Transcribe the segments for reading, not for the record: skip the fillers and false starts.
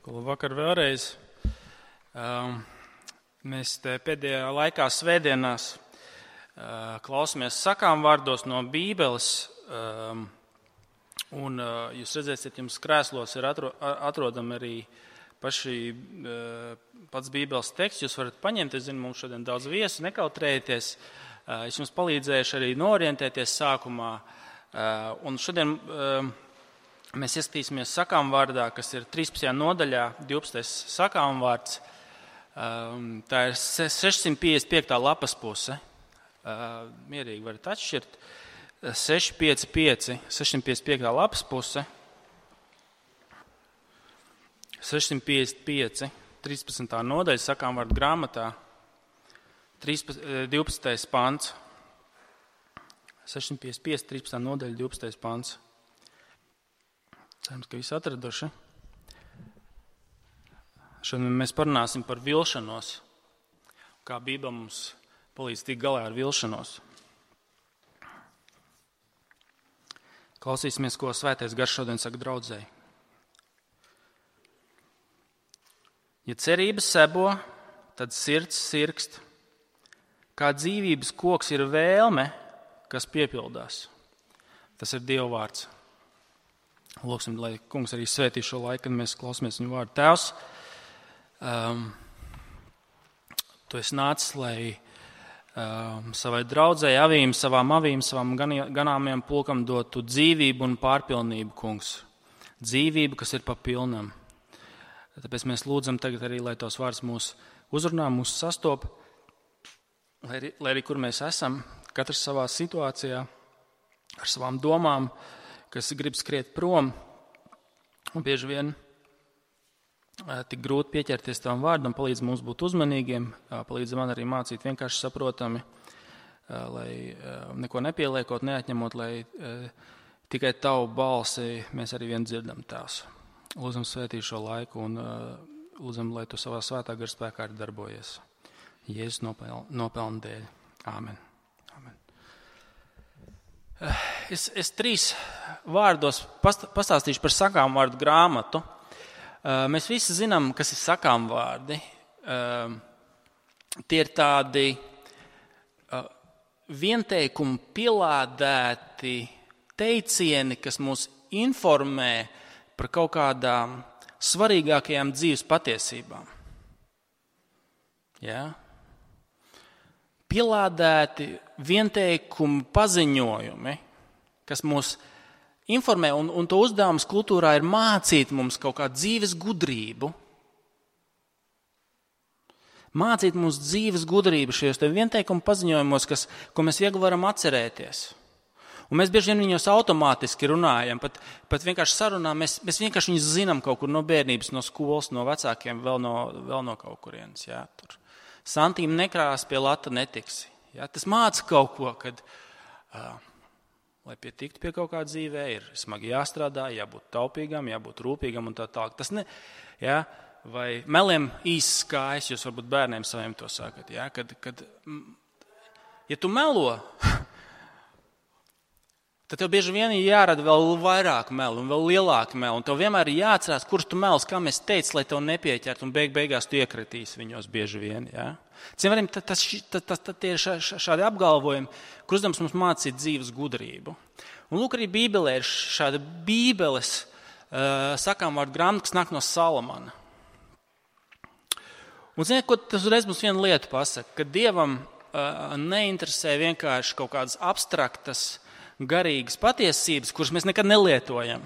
Labvakar vēlreiz. Mēs te pēdējā laikā svētdienās klausamies sakām vārdos no Bībeles, un jūs redzēsiet, jums krēslos ir atrodami arī pats Bībeles teksts. Jūs varat paņemt, es zinu, mums šodien daudz viesu, nekautrējieties. Es jums palīdzējuši arī norientēties sākumā, un šodien mēs ieskatīsimies sakām vārdā, kas ir 13. nodaļā, 12. sakām vārds. Tā ir 655. lapas puse. Mierīgi varat atšķirt. 655. lapas puse. 655. 13. nodaļa sakām vārdu grāmatā. 12. pants. 655. 13. nodaļa, 12. pants. Cerams, ka visi atraduši. Šodien mēs parunāsim par vilšanos, kā Bībele mums palīdz tikt galā ar vilšanos. Klausīsimies, ko Svētais Gars šodien saka draudzēji. Ja cerības sebo, tad sirds sirkst. Kā dzīvības koks ir vēlme, kas piepildās. Tas ir Dieva vārds. Lūksim, lai Kungs arī svētī šo laiku, kad mēs klausamies viņu vārdu. Tēvs, Tu esi nācis, lai savai draudzei, savām avīm, savām ganāmajam pulkam dotu dzīvību un pārpilnību, Kungs. Dzīvību, kas ir pa pilnam. Tāpēc mēs lūdzam tagad arī, lai tos vārds mūs uzrunā, mūs sastop, lai arī kur mēs esam, katrs savā situācijā, ar savām domām, kas grib skriet prom, un bieži vien tik grūti pieķerties tavam vārdam, palīdz mums būt uzmanīgiem, palīdz man arī mācīt vienkārši saprotami, lai neko nepieliekot, neatņemot, lai tikai tavu balsi mēs arī vien dzirdam, Tēvs. Lūdzam svētī šo laiku un lūdzam, lai tu savā svētā gara spēkā arī darbojies. Jēzus nopelna dēļ. Āmen. Es 3 vārdos pastāstīšu par sakām vārdu grāmatu. Mēs visi zinām, kas ir sakām vārdi. Tie ir tādi vienteikumi pielādēti teicieni, kas mūs informē par kaut kādām svarīgākajām dzīves patiesībām. Ja? Pielādēti vienteikumu paziņojumi, kas mūs informē, un to uzdevums kultūrā ir mācīt mums kaut kādu dzīves gudrību. Mācīt mums dzīves gudrību šajos vienteikumu paziņojumos, ko mēs viegli varam atcerēties. Un mēs bieži vien viņos automātiski runājam, pat vienkārši sarunā, mēs vienkārši viņus zinām kaut kur no bērnības, no skolas, no vecākiem, vēl no kaut kurienes. Jā, tur. Santīm nekrās pie lata netiksi. Jā, tas māca kaut ko, kad, lai pietiktu pie kaut kā dzīvē, ir smagi jāstrādā, jābūt taupīgam, jābūt rūpīgam un tā tālāk. Tas ne, jā, vai meliem īsts kājas, jūs varbūt bērniem saviem to sakat, jā, kad ja tu melo, tad tev bieži vien jārada vēl vairāk melu un vēl lielāku melu, un tev vienmēr ir jāatcerās, kurš tu melis, kā mēs teicu, lai tev nepieķert, un beigās tu iekritīsi viņos bieži vien, jā. Ciemēram, tie ir šādi apgalvojumi, kur uzdevums mums mācīt dzīves gudrību. Un lūk, arī Bībelē ir šāda Bībeles sakām vārdu grāmata, kas nāk no Salamana. Un ziniet, ko tas uzreiz mums viena lieta pasaka, ka Dievam neinteresē vienkārši kaut kādas abstraktas, garīgas patiesības, kuras mēs nekad nelietojam.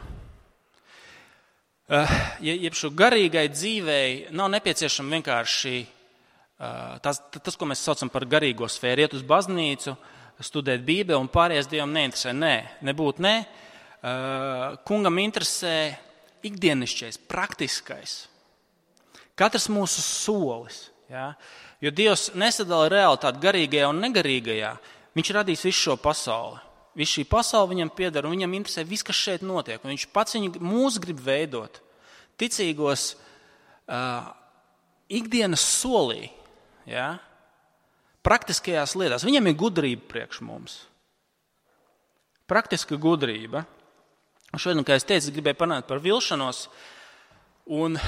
Jeb šo garīgai dzīvei nav nepieciešama vienkārši tas, ko mēs saucam par garīgo sfēru, iet uz baznīcu, studēt Bībeli un pārējais Dievam neinteresē. Nebūtu. Kungam interesē ikdienišķais, praktiskais. Katrs mūsu solis. Ja? Jo Dievs nesadala realitāti garīgajā un negarīgajā. Viņš radīs visu šo pasauli. Visu šī pasaule viņam pieder un viņam interesē viss, kas šeit notiek. Un viņš pats mūs grib veidot ticīgos ikdienas solī. Ja? Praktiskajās lietās. Viņam ir gudrība priekš mums. Praktiska gudrība. Šodien, kā es teicu, gribēju parunāt par vilšanos. Un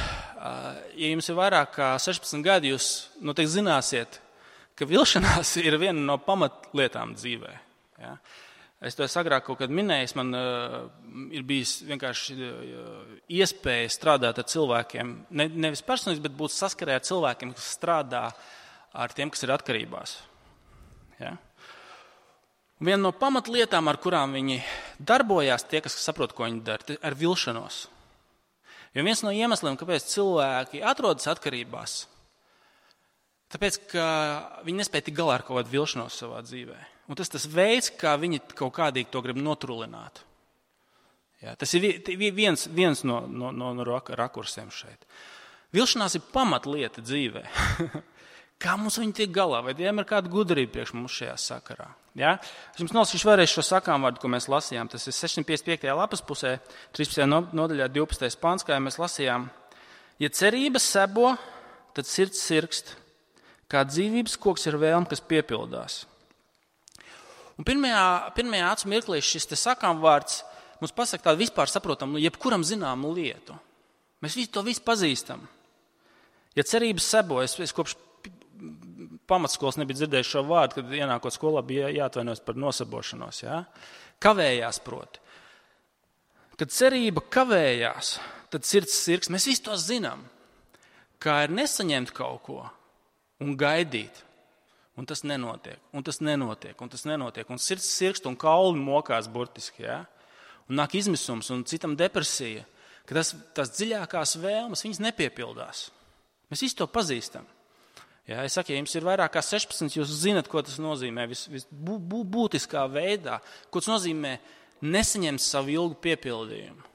ja jums ir vairāk kā 16 gadi, jūs noteikti zināsiet, ka vilšanās ir viena no pamatlietām dzīvē. Ja? Es to agrāk kaut kad minēju, man ir bijis vienkārši iespēja strādāt ar cilvēkiem, nevis personīgi, bet būt saskarē ar cilvēkiem, kas strādā ar tiem, kas ir atkarībās. Ja? Viena no pamatlietām, ar kurām viņi darbojās, tie, kas saprot, ko viņi dara, ar vilšanos. Jo viens no iemesliem, kāpēc cilvēki atrodas atkarībās, tāpēc, ka viņi nespēja tik galā ar kaut kādu vilšanos savā dzīvē. Un tas veids, kā viņi kaut kādīgi to grib notrulināt. Ja, tas ir viens no rakursiem šeit. Vilšanās ir pamatlieta dzīvē. Kā mums viņi tiek galā? Vai tiem ir kāda gudrība priekš mums šajā sakarā? Ja? Es jums nolasīšu vēlreiz šo sakāmvārdu, ko mēs lasījām. Tas ir 655. lapas pusē, 13. nodaļā, 12. pāns, kā mēs lasījām. Ja cerība sebo, tad sirds sirkst, kā dzīvības koks ir vēlme, kas piepildās. Un pirmajā acu mirklī šis sakāmvārds mums pasaka tādu vispār saprotamu, jebkuram zināmu lietu. Mēs to visu pazīstam. Ja cerības sebo, es kopš pamatskolas nebiju dzirdējis šo vārdu, kad ienākot skolā bija jāatvainojas par nosabošanos. Ja? Kavējās proti. Kad cerība kavējās, tad sirds sirks. Mēs visi to zinām. Kā ir nesaņemt kaut ko un gaidīt. Un tas nenotiek, un tas nenotiek, un tas nenotiek. Un sirds sirkst un kauli mokās burtiski. Ja? Un nāk izmisums un citam depresija, ka tās dziļākās vēlmes, viņas nepiepildās. Mēs visi to pazīstam. Ja, es saku, ja jums ir vairāk kā 16, jūs zinat, ko tas nozīmē būtiskā veidā, ko tas nozīmē nesaņemt savu ilgu piepildījumu.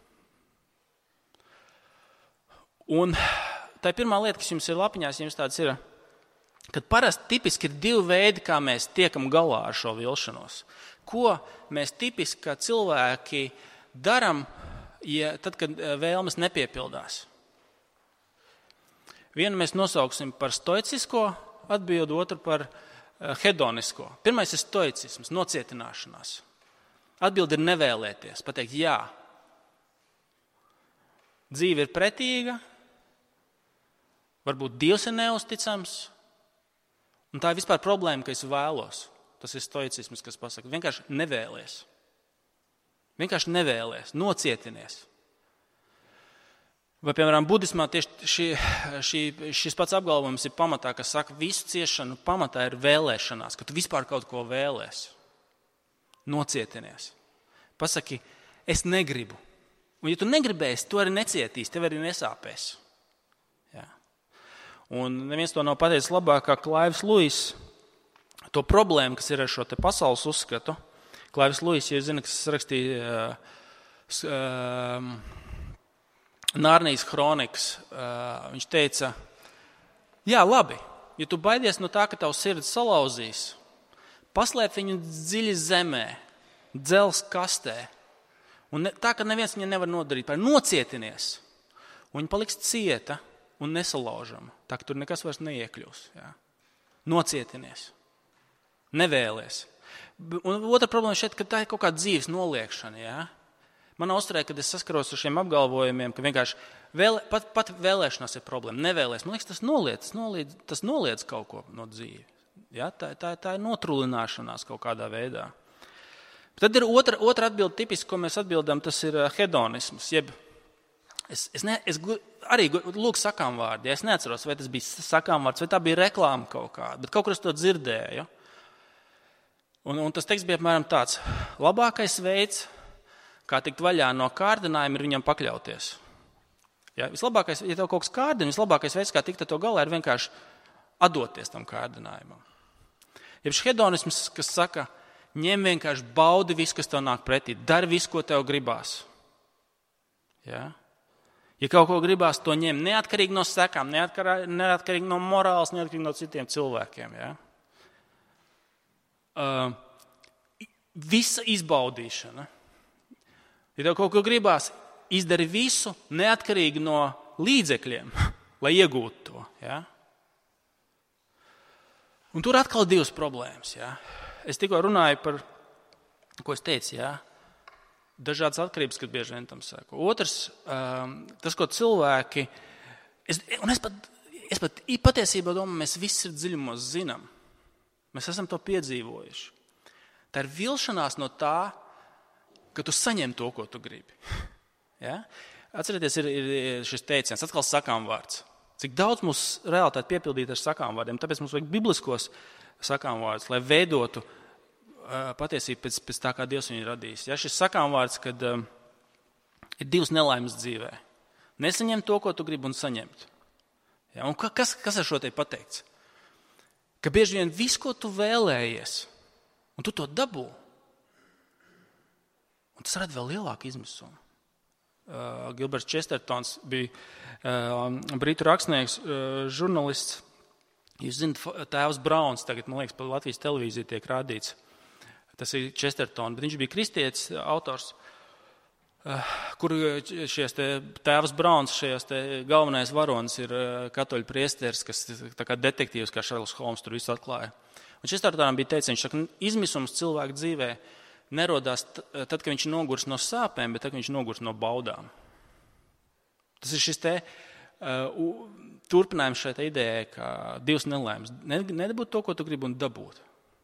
Un tā pirmā lieta, kas jums ir lapiņās, jums tāds ir, kad parasti tipiski ir divi veidi, kā mēs tiekam galā ar šo vilšanos. Ko mēs tipiski kā cilvēki daram, tad, kad vēlmes nepiepildās? Vienu mēs nosauksim par stoicisko atbildi, otru par hedonisko. Pirmais ir stoicisms, nocietināšanās. Atbildi ir nevēlēties, pateikt jā. Dzīve ir pretīga, varbūt Dievs ir neusticams, un tā ir vispār problēma, ka es vēlos. Tas ir stoicisms, kas pasaka, vienkārši nevēlies. Vienkārši nevēlies, nocietinies. Vai, piemēram, budismā tieši šis pats apgalvojums ir pamatā, kas saka, visu ciešanu pamatā ir vēlēšanās, ka tu vispār kaut ko vēlēs. Nocietinies. Pasaki, es negribu. Un ja tu negribēsi, tu arī necietīsi, tev arī nesāpēs. Jā. Un neviens to nav pateicis labāk kā Klaivs Luis. To problēmu, kas ir ar šo te pasaules uzskatu. Klaivs Luis, ja zina, kas rakstīja Nārnijas kronikas, viņš teica, jā, labi, ja tu baidies no tā, ka tavs sirds salauzīs, paslēp viņu dziļi zemē, dzels kastē, un tā, ka neviens viņu nevar nodarīt, nocietinies, un viņa paliks cieta un nesalaužama, tā, ka tur nekas vairs neiekļūs. Jā. Nocietinies, nevēlies. Un otra problēma šeit, ka tā ir kaut kāda dzīves noliekšana, jā. Manā uzturē, kad es saskaros ar šiem apgalvojumiem, ka vienkārši pat vēlēšanās ir problēma, nevēlēs. Man liekas, tas noliedz kaut ko no dzīves. Ja? Tā ir notrulināšanās kaut kādā veidā. Tad ir otra atbilde tipiski, ko mēs atbildam, tas ir hedonisms. Es arī lūk sakāmvārdi. Ja es neatceros, vai tas bija sakāmvārds, vai tā bija reklāma kaut kāda, bet kaut kur es to dzirdēju. Un tas teksts bija apmēram tāds, labākais veids, kā tikt vaļā no kārdinājuma, ir viņam pakļauties. Ja, vislabākais, ja tev kaut kas kārdina, vislabākais veids, kā tikt ar to galā, ir vienkārši atdoties tam kārdinājumam. Ja šis hedonisms, kas saka, ņem vienkārši baudi visu, kas tev nāk pretī, dari visu, ko tev gribās. Ja, ja kaut ko gribās, to ņem neatkarīgi no sekām, neatkarīgi no morāles, neatkarīgi no citiem cilvēkiem. Ja. Visa izbaudīšana. Ja tev kaut ko gribās, izdari visu neatkarīgi no līdzekļiem, lai iegūtu to. Ja? Un tur atkal divas problēmas. Ja? Es tikko runāju par, ko es teicu, ja? Dažādas atkarības, kad bieži vien tam saka. Otrs, tas, ko cilvēki Es patiesībā domāju, mēs visi ir dziļumos zinām. Mēs esam to piedzīvojuši. Tā ir vilšanās no tā, ka tu saņem to, ko tu gribi. Ja? Atcerieties, ir šis teiciens, atkal sakām vārds. Cik daudz mūsu realitāti piepildīt ar sakām vārdiem, tāpēc mums vajag bibliskos sakām vārdus, lai veidotu patiesību pēc tā, kā Dievs viņu radījis. Ja? Šis sakām vārds, kad ir divas nelaimes dzīvē. Nesaņemt to, ko tu gribi, un saņemt. Ja? Un kas ar šo te pateikts? Ka bieži vien viss, ko tu vēlējies, un tu to dabū, un tas rada vēl lielāku izmisumu. Gilberts Chestertons bija britu rakstnieks, žurnālists. Jūs zināt, tēvs Brauns, tagad, man liekas, pa Latvijas televīziju tiek rādīts. Tas ir Chestertons, bet viņš bija kristietis autors, kur šies tēvs Brauns, šajās galvenais varonis ir katoļu priesteris, kas tā kā detektīvs, kā Šerloks Holms tur visu atklāja. Un Chestertonam bija teicis, viņš saka, izmisums cilvēku dzīvē nerodās tad, kad viņš nogurs no sāpēm, bet tad, kad viņš nogurs no baudām. Tas ir šis turpinājums šai idejai, ka divas nelaimes. Nedabūt to, ko tu gribi, un dabūt.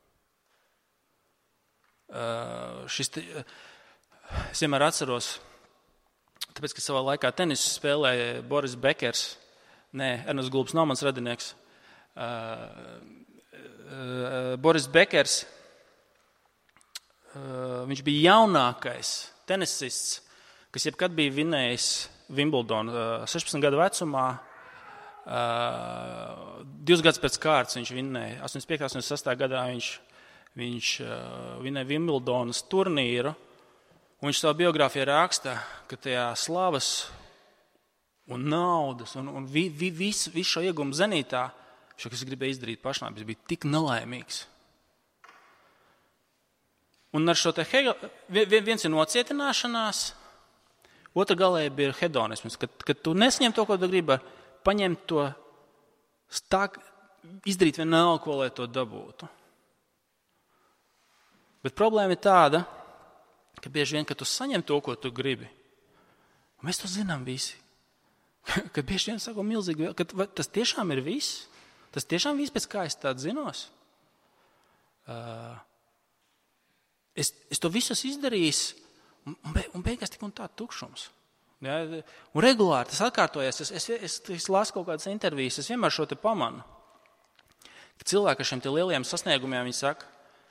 Es vienmēr atceros, tāpēc, ka savā laikā tenisu spēlēja Boris Bekers, Ernests Gulbs nav mans radinieks. Boris Bekers, viņš bija jaunākais tenisists, kas jebkad bija vinējis Wimbledonu 16 gadu vecumā. 2 gadus pēc kārtas viņš vinēja. 85. 86. gadā viņš vinēja Wimbledonas turnīru. Un viņš savā biogrāfijā raksta, ka tajā slavas un naudas un visu šo iegumu zenītā, šo, kas gribēja izdarīt pašnāvības, bija tik nelaimīgs. Un ar šo viens ir nocietināšanās, otra galēji bija hedonisms, kad tu nesaņem to, ko tu gribi, paņemt to izdarīt vienalga, ko, lai to dabūtu. Bet problēma ir tāda, ka bieži vien, kad tu saņem to, ko tu gribi, un mēs to zinām visi, kad bieži vien sako milzīgi, ka tas tiešām ir viss, tas tiešām viss, pēc kā es tādu zinos. Es to visu esmu izdarījis, un beigās tik un tā tukšums. Ja? Un regulāri tas atkārtojas. Es lasu kaut kādas intervijas, es vienmēr šo te pamanu. Ka cilvēki ar šiem te lielajiem sasniegumiem, viņi saka,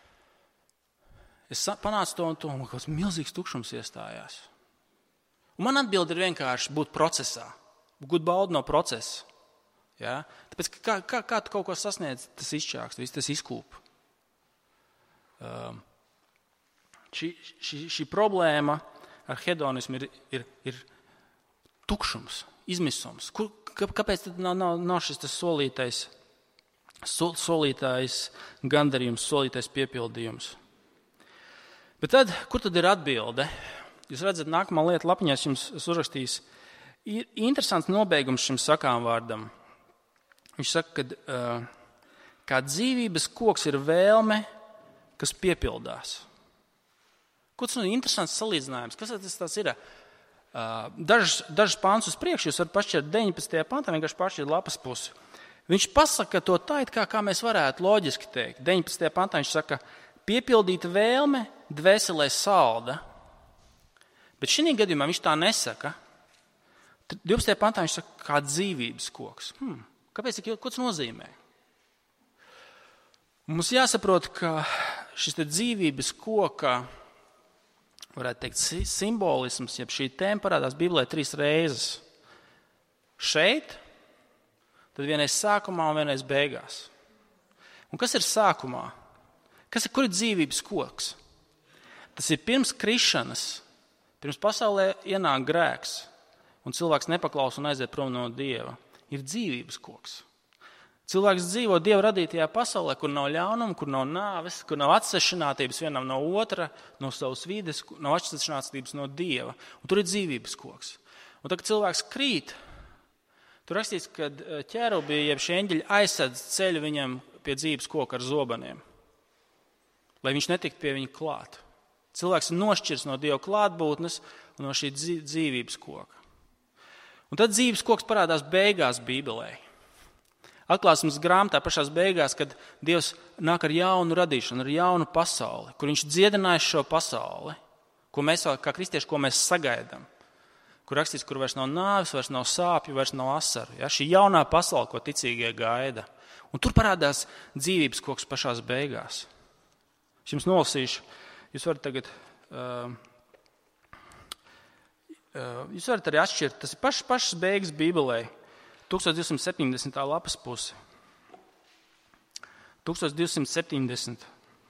es panācu to un to, un kaut kāds milzīgs tukšums iestājās. Un man atbilde ir vienkārši būt procesā, būt baudu no procesa. Ja? Tāpēc, kā tu kaut ko sasniedz, tas izčākst, viss tas izkūp. Šī problēma ar hedonismu ir tukšums, izmisums. Kāpēc tad nav šis tas solītais gandarījums, solītais piepildījums? Bet tad, kur tad ir atbilde? Jūs redzat, nākamā lieta lapiņās jums uzrakstīs. Ir interesants nobeigums šim sakām vārdam. Viņš saka, ka kā dzīvības koks ir vēlme, kas piepildās. Ko tas ir interesants salīdzinājums? Kas tas ir? Dažas pāns uz priekšu, jūs varat pašķirt 19. pantā, vienkārši pašķirt lapas pusi. Viņš pasaka to tā, kā mēs varētu loģiski teikt. 19. pantā viņš saka, piepildīta vēlme dvēselē salda. Bet šī gadījumā viņš tā nesaka. 12. pantā viņš saka, kā dzīvības koks. Kāpēc? Ko tas nozīmē? Mums jāsaprot, ka šis dzīvības koka, varētu teikt, simbolisms, jeb šī tēma parādās Bībelē 3 reizes. Šeit, tad vienreiz sākumā un vienreiz beigās. Un kas ir sākumā? Kur ir dzīvības koks? Tas ir pirms krišanas, pirms pasaulē ienāk grēks, un cilvēks nepaklausa un aiziet prom no Dieva. Ir dzīvības koks. Cilvēks dzīvo Dieva radītajā pasaulē, kur nav ļaunuma, kur nav nāves, kur nav atsevišķinātības vienam no otra, no savas vides, nav atsevišķinātības no Dieva. Un tur ir dzīvības koks. Un tad, kad cilvēks krīt, tur rakstīts, ka ķērubi, jeb šie eņģeļi aizsedz ceļu viņam pie dzīvības koka ar zobeniem, lai viņš netiktu pie viņa klāt. Cilvēks ir nošķirs no Dieva klātbūtnes un no šī dzīvības koka. Un tad dzīves koks parādās beigās Bībelē. Atklāsmes grāmatā pašās beigās, kad Dievs nāk ar jaunu radīšanu, ar jaunu pasauli, kur viņš dziedinājis šo pasauli, ko mēs kā kristieši, ko mēs sagaidām. Kur rakstīts, kur vairs nav nāves, vairs nav sāpju, vairs nav asaru. Ja? Šī jaunā pasaule, ko ticīgie gaida. Un tur parādās dzīvības koks pašās beigās. Es jums nolasīšu, jūs varat tagad, jūs varat arī atšķirt, tas ir pašas beigas Bībelē, 1270. lapas puse. 1270.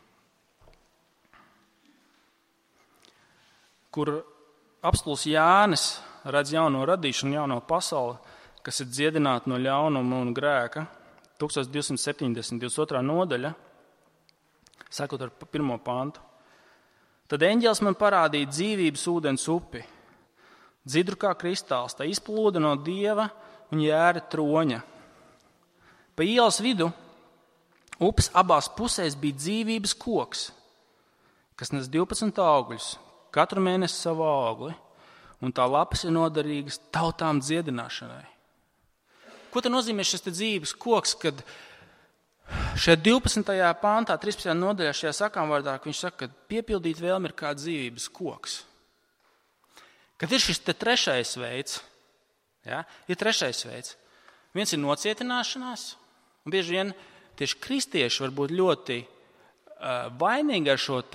Kur apstults Jānis redz jauno radīšanu, jauno pasauli, kas ir dziedināta no ļaunuma un grēka. 1270. 22. nodaļa, sakot ar 1. pantu. Tad eņģelis man parādīja dzīvības ūdens upi, dzidru kā kristāls, tā izplūda no Dieva un Jēra troņa. Pa ielas vidu upes abās pusēs bija dzīvības koks, kas nes 12 augļus, katru mēnesi savu augli, un tā lapas ir noderīgas tautām dziedināšanai. Ko tad nozīmē šis dzīvības koks, kad šajā 12. pāntā, 13. nodaļā, šajā sakāmvārdā, viņš saka, ka piepildīt vēlmi ir kā dzīvības koks. Kad ir šis trešais veids, ja, ir trešais veids. Viens ir nocietināšanās, un bieži vien tieši kristieši var būt ļoti vainīgi ar šo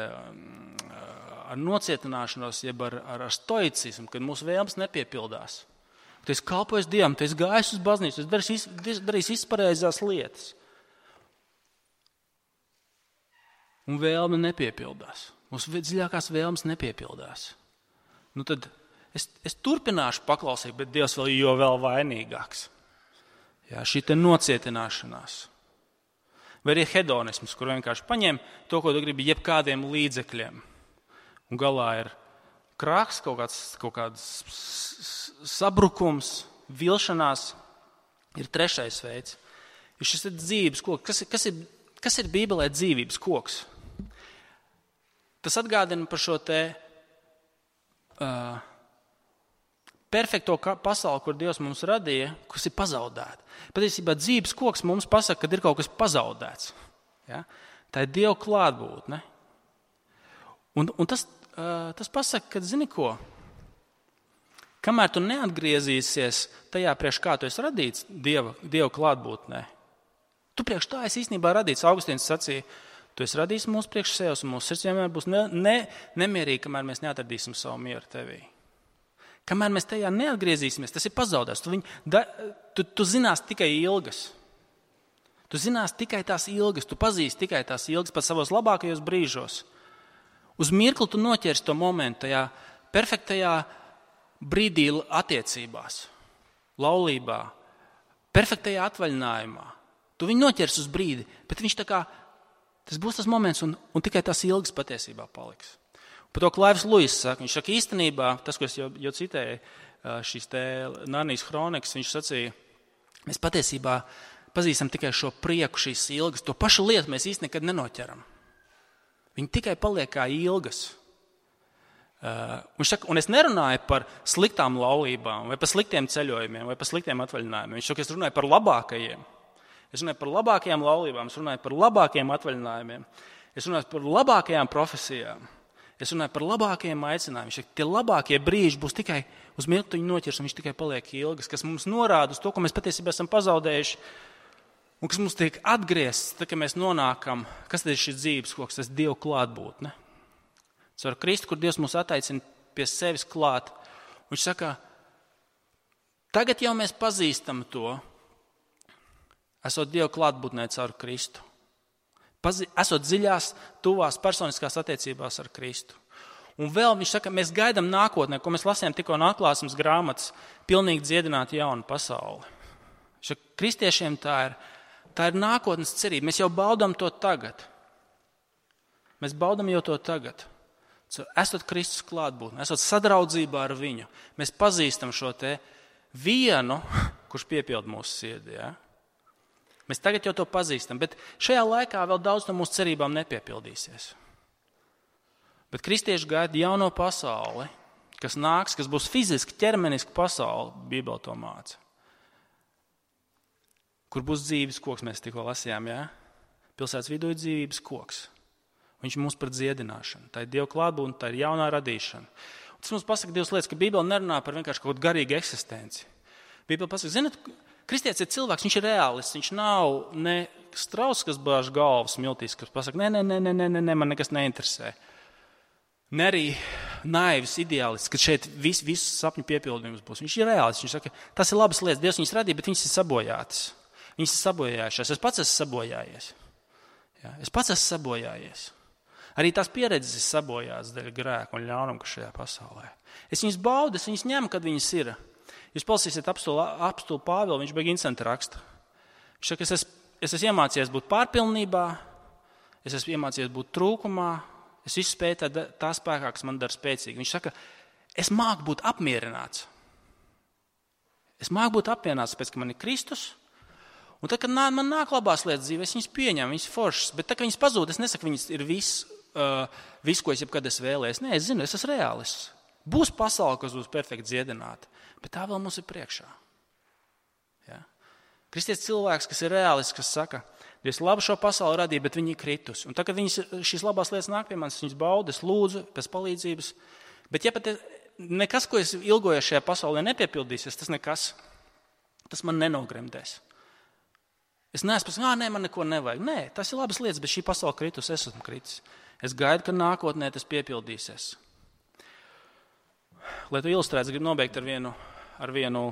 ar nocietināšanos, jeb ar stoicismu, kad mūsu vēlmes nepiepildās. Tu esi kalpojis Dievam, tu esi gājis uz baznīcu, tu darīs izpareizās lietas. Un vēlme nepiepildās. Mūsu dziļākās vēlmes nepiepildās. Nu tad es turpināšu paklausīt, bet Dievs vēl vainīgāks. Jā, šī te nocietināšanās. Vai arī hedonisms, kur vienkārši paņem to, ko tu gribi, jebkādiem līdzekļiem. Un galā ir krāks, kaut kāds sabrukums, vilšanās. Ir trešais veids. Ir šis dzīvības koks. Kas ir Bībelē dzīvības koks? Tas atgādina par šo perfekto pasauli, kur Dievs mums radīja, kas ir pazaudēta. Patiesībā dzīves koks mums pasaka, kad ir kaut kas pazaudēts. Ja? Tā ir Dieva klātbūtne. Un tas pasaka, ka, zini ko, kamēr tu neatgriezīsies tajā, priekš kā tu esi radīts Dieva klātbūtnē, tu priekš tā esi īstenībā radīts. Augustīns sacīja, tu esi radījis mūsu priekš sevis, un mūsu sirds vienmēr būs nemierīgi, kamēr mēs neatradīsim savu mieru tevī. Kamēr mēs tajā neatgriezīsimies, tas ir pazaudēts. Tu zinās tikai ilgas. Tu zinās tikai tās ilgas, tu pazīsti tikai tās ilgas pat savos labākajos brīžos. Uz mirkli tu noķers to momentu tajā perfektajā brīdī attiecībās, laulībā, perfektajā atvaļinājumā. Tu viņu noķers uz brīdi, bet viņš tas būs tas moments un tikai tās ilgas patiesībā paliks. Par to Klaivs Luis saka, viņš saka īstenībā, tas, ko es jau citēju, šīs Narnijas kronikas, viņš sacīja, mēs patiesībā pazīstam tikai šo prieku, šīs ilgas, to pašu lietu mēs īsti nekad nenoķeram. Viņi tikai paliek kā ilgas. Viņš saka, un es nerunāju par sliktām laulībām, vai par sliktiem ceļojumiem, vai par sliktiem atvaļinājumiem. Viņš saka, es runāju par labākajiem. Es runāju par labākajām laulībām, es runāju par labākajiem atvaļinājumiem, es runāju par labākajām profesijām, es runāju par labākajiem aicinājumiem. Viņš saka, tie labākie brīži būs tikai uz mirkli noķers, un viņš tikai paliek ilgas, kas mums norāda uz to, ko mēs patiesībā esam pazaudējuši, un kas mums tiek atgriezts, tad, kad mēs nonākam, kas tad ir šis dzīves koks, tas Dieva klātbūtne. Caur Kristu, kur Dievs mūs attaicina pie sevis klāt. Viņš saka, tagad jau mēs pazīstam to, esot Dieva klātbūtnē caur Kristu. Esot dziļās, tuvās personiskās attiecībās ar Kristu. Un vēl viņš saka, mēs gaidām nākotnē, ko mēs lasījām tikko no Atklāsmes grāmatas, pilnīgi dziedināt jaunu pasauli. Kristiešiem tā ir nākotnes cerība. Mēs jau baudām to tagad. Mēs baudām jau to tagad. Esot Kristus klātbūtnē, esot sadraudzībā ar viņu. Mēs pazīstam šo vienu, kurš piepild mūsu sirdī. Ja? Mēs tagad jau to pazīstam, bet šajā laikā vēl daudz no mūsu cerībām nepiepildīsies. Bet kristieši gaida jauno pasauli, kas nāks, kas būs fiziski, ķermeniski pasaule, Bībele to māca. Kur būs dzīves koks, mēs tikko lasījām, jā? Pilsētas vidū ir dzīvības koks. Viņš mūs par dziedināšanu. Tā ir Dieva klātbūtne, tā ir jaunā radīšana. Un tas mums pasaka divas lietas, ka Bībele nerunā par vienkārši kaut kādu garīgu eksistenci. Bībele pasaka, zināt, kristietis ir cilvēks, viņš ir reālists, viņš nav ne strauss, kas bāž galvas miltīs, kas pasaka, nē, man nekas neinteresē. Ne arī naivs ideālists, ka šeit viss sapņu piepildījums būs. Viņš ir reālists, viņš saka, tas ir labas lietas, Dievs viņas radīja, bet viņas ir sabojātas. Viņas ir sabojājušās. Es pats esmu sabojājies. Jā, es pats esmu sabojājies. Arī tās pieredzes ir sabojātas dēļ grēka un ļaunuma, kas šajā pasaulē. Es viņas baudu, es viņas ņemu, kad viņas ir. Jūs palasīsiet apstulu Pāvilu, viņš beig incidenta raksta. Viņš saka, es esmu iemācījies būt pārpilnībā, es esmu iemācījies būt trūkumā, es visu spēju tā spēkā, kas man dara spēcīgi. Viņš saka, es māku būt apmierināts. Es māku būt apmierināts, pēc, ka man ir Kristus. Un tad, kad man nāk labās lietas dzīvē, es viņas pieņemu, viņas foršas, bet tā, ka viņas pazūd, es nesaku, viņas ir viss, ko es jebkad esmu vēlējies. Nē, es zinu, es esmu reālists. Būs pasaule, kas būs perfekti dziedināta, bet tā vēl mums ir priekšā. Ja? Kristietis cilvēks, kas ir reālists, kas saka, Dievs labi šo pasauli radīja, bet viņi ir kritus. Un tā, kad šīs labās lietas nāk pie manis, viņas baudu, es lūdzu pēc palīdzības, bet ja pat nekas, ko es ilgojos šajā pasaulē nepiepildīsies, tas nekas, tas man nenogremdēs. Es neesmu pasakā, man neko nevajag. Nē, tas ir labas lietas, bet šī pasaule kritus, es esmu kritis. Es gaidu, ka nākotnē tas piepildīsies. Lai to ilustrētu, es gribu nobeigt ar vienu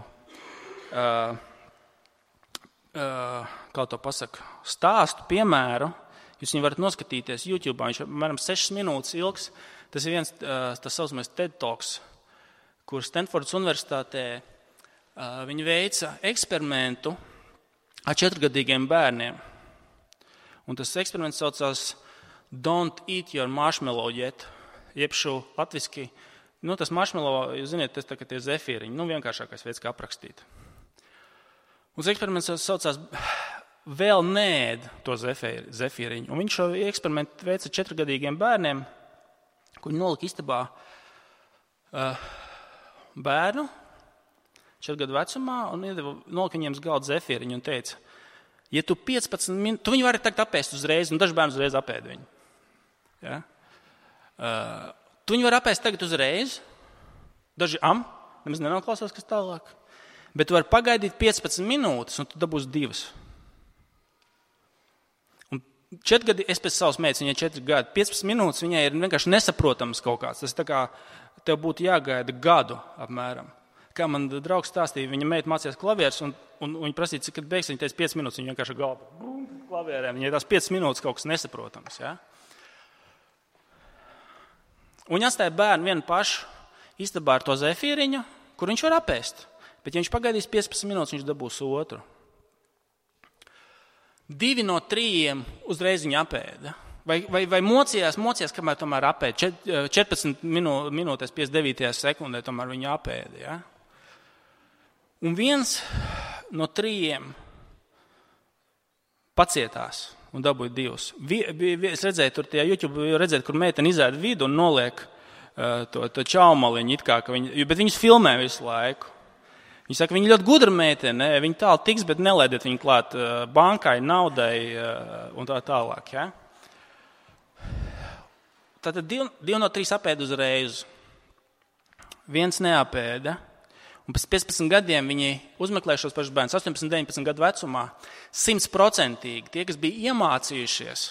kā to pasaka, stāstu, piemēru. Jūs viņu varat noskatīties YouTube, viņš ir apmēram 6 minūtes ilgs. Tas ir viens, tas saucamais TED Talks, kur Stanfordas universitātē viņi veica eksperimentu ar 4-gadīgiem bērniem. Un tas eksperiments saucās Don't eat your marshmallow yet. Jebšu latviski, tas marshmallow, jūs ziniet, tas tā, ka tie zefīriņi, vienkāršākais veids, kā aprakstīt. Un tas eksperiments saucās vēl neēd to zefīriņu. Un viņš šo eksperimentu veica 4-gadīgiem bērniem, kur nolika istabā bērnu, 4 gadu vecumā, un nolika viņiem uz galda zefīriņu un teica, ja tu 15 minūtes, tu viņu vari tagad apēst uzreiz, un daži bērni uzreiz apēd viņu. Ja? Tu viņu vari apēst tagad uzreiz, daži nemaz nenoklausās, kas tālāk, bet tu vari pagaidīt 15 minūtes, un tu dabūsi 2. Un 4 gadi, es pēc savas meitas, viņai 4 gadi, 15 minūtes viņai ir vienkārši nesaprotams kaut kāds. Tas tā kā tev būtu jāgaida gadu apmēram. Kā man draugs stāstīja, viņa meita mācījās klavierus, un viņa prasīja, cik beigs, viņa teica 5 minūtes, viņa vienkārši galva klavierēm, viņai tās 5 minūtes kaut kas nesaprotams. Ja? Un viņa atstāja bērnu vienu pašu istabā ar to zefīriņu, kur viņš var apēst, bet ja viņš pagaidīs 15 minūtes, viņš dabūs otru. 2 no 3 uzreiz viņa apēda. Vai mocījās, kamēr tomēr apēda. 14 minūtēs 59. sekundē tomēr viņa apēda. Ja? Un 1 no 3 pacietās un dabūja 2. Es redzēju, tur tajā YouTube, kur meitene izēda vidu un noliek to čaumaliņu, bet viņus filmē visu laiku. Viņi saka, viņi ļoti gudra meitene, viņi tālu tiks, bet nelaidiet viņu klāt bankai, naudai un tā tālāk. Ja? Tātad 2 no 3 apēda uzreiz. 1 neapēda. Un pēc 15 gadiem viņi uzmeklē šos pašus bērnus, 18, 19 gadu vecumā, 100%. Tie, kas bija iemācījušies,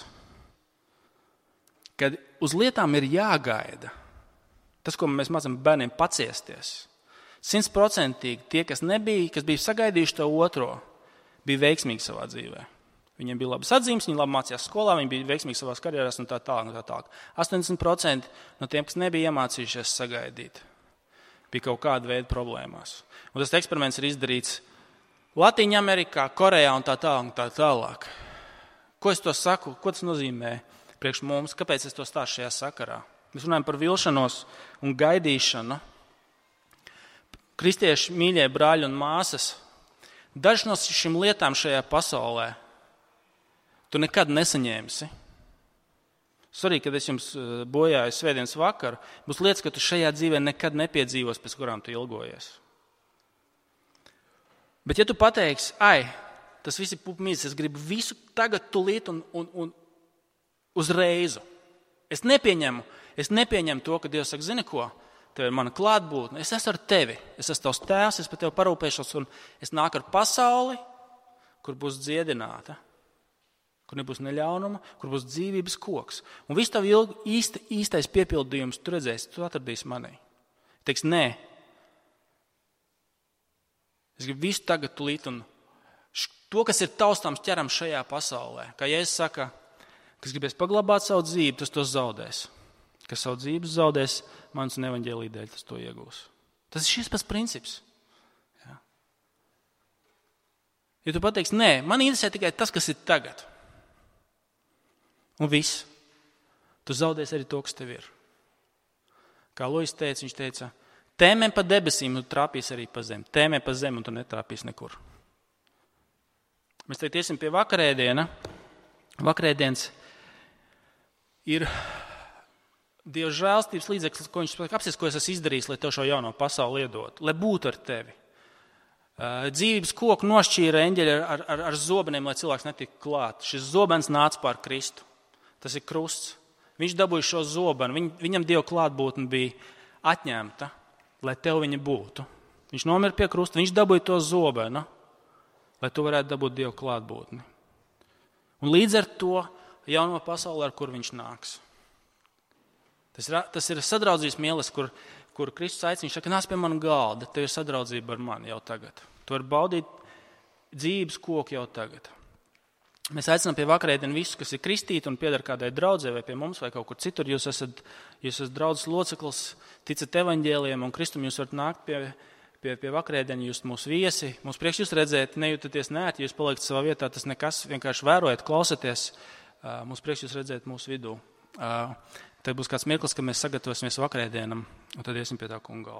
kad uz lietām ir jāgaida. Tas, ko mēs mācām bērniem paciesties. 100% tie, kas bija sagaidījuši to otro, bija veiksmīgi savā dzīvē. Viņiem bija labas atzīmes, viņi labi mācījās skolā, viņi bija veiksmīgi savās karjerās un tā tālāk. 80% no tiem, kas nebija iemācījušies sagaidīt, bija kaut kāda veida problēmās. Un tas eksperiments ir izdarīts Latīņa Amerikā, Korejā un tā tālāk. Ko es to saku? Ko tas nozīmē priekš mums? Kāpēc es to stāstu šajā sakarā? Mēs runājam par vilšanos un gaidīšanu. Kristieši, mīļie brāļi un māsas, dažas no šīm lietām šajā pasaulē tu nekad nesaņēmsi. Sorry, kad es jums bojāju svētdienas vakaru, būs lietas, ka tu šajā dzīvē nekad nepiedzīvos, pēc kurām tu ilgojies. Bet ja tu pateiksi, tas viss ir pupmīzes, es gribu visu tagad tulīt un uzreizu. Es nepieņemu to, ka Dievs saka, zini ko, tev ir mana klātbūtne, es esmu ar tevi, es esmu tavs tēvs, es par tevi parūpēšos un es nāku ar pasauli, kur būs dziedināta, kur nebūs neļaunuma, kur būs dzīvības koks. Un viss tavu īstais piepildījums tu redzēsi, tu atradīsi manī. Teiks, nē, es gribu visu tagad tulīt un to, kas ir taustāms ķerams šajā pasaulē. Kā Jēzus saka, kas gribēs paglabāt savu dzīvi, tas to zaudēs. Kas savu dzīvi zaudēs, mans un evaņģēlija dēļ, tas to iegūs. Tas ir šis pats princips. Ja? Ja tu pateiksi, nē, man interesē tikai tas, kas ir tagad. Un viss. Tu zaudēsi arī to, kas tev ir. Kā Lojs teica, viņš teica, tēmē pa debesīm, un tu trāpīs arī pa zemi. Tēmē pa zemi, un tu netrāpīs nekur. Mēs tagad iesim pie vakarēdiena. Vakarēdiens ir Dieva žēlstības līdzeklis, ko viņš saka, apsies, ko es esmu izdarījis, lai tev šo jauno pasauli iedotu, lai būtu ar tevi. Dzīvības koku nošķīra eņģeļi ar zobeniem, lai cilvēks netika klāt. Šis zobens nāca pār Kristu. Tas ir krusts. Viņš dabūja šo zobenu. Viņam Dieva klātbūtne bija atņemta, lai tev viņa būtu. Viņš nomira pie krusta, viņš dabūja to zobenu, lai tu varētu dabūt Dieva klātbūtni. Un līdz ar to jauno pasauli, ar kur viņš nāks. Tas ir sadraudzības mielas, kur Kristus aicina, viņš saka, nāc pie mana galda, tev ir sadraudzība ar mani jau tagad. Tu vari baudīt dzīves koku jau tagad. Mēs aicinām pie vakarēdiena visus, kas ir kristīti un pieder kādai draudzē vai pie mums vai kaut kur citur. Jūs esat draudzes loceklis, ticat evaņģēlijam un Kristum, jūs varat nākt pie vakarēdiena, jūs mūsu viesi. Mums priekš jūs redzēt, nejūtaties neērti, jūs paliekat savā vietā, tas nekas, vienkārši vērojiet, klausaties. Mums priekš jūs redzēt mūsu vidū. Tad būs kāds mirklis, kad mēs sagatavosimies vakarēdienam, un tad iesim pie tā kunga galda.